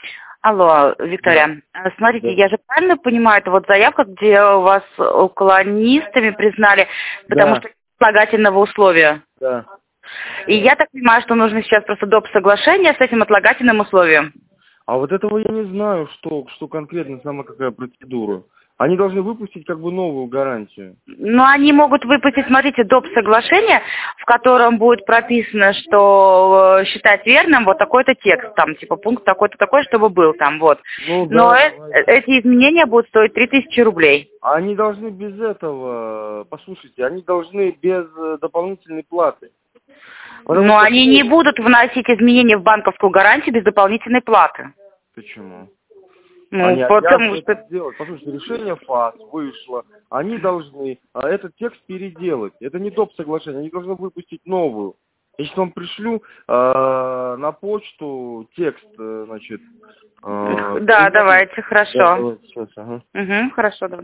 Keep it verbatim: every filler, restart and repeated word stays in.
Алло, Да. Виктория, э, смотрите, Да. я же правильно понимаю, это вот заявка, где вас уклонистами признали, потому Да. что отлагательного условия. Да. И я так понимаю, что нужно сейчас просто доп. Соглашение с этим отлагательным условием. А вот этого я не знаю, что, что конкретно, сама какая процедура. Они должны выпустить как бы новую гарантию. Но они могут выпустить, смотрите, доп. Соглашение, в котором будет прописано, что э, считать верным вот такой-то текст, там, типа пункт такой-то такой, чтобы был там, вот. Ну Но да, э- давайте. эти изменения будут стоить три тысячи рублей. А они должны без этого, послушайте, они должны без э, дополнительной платы. Потому Но что... они не будут вносить изменения в банковскую гарантию без дополнительной платы. Почему? Ну, Они потому обязаны это что... сделать. Послушайте, решение ФАС вышло. Они должны а, этот текст переделать. Это не доп. Соглашение. Они должны выпустить новую. Я сейчас вам пришлю э, на почту текст, э, значит. Э, Да, давайте, да, хорошо. давайте сейчас, ага. Угу, хорошо, давай.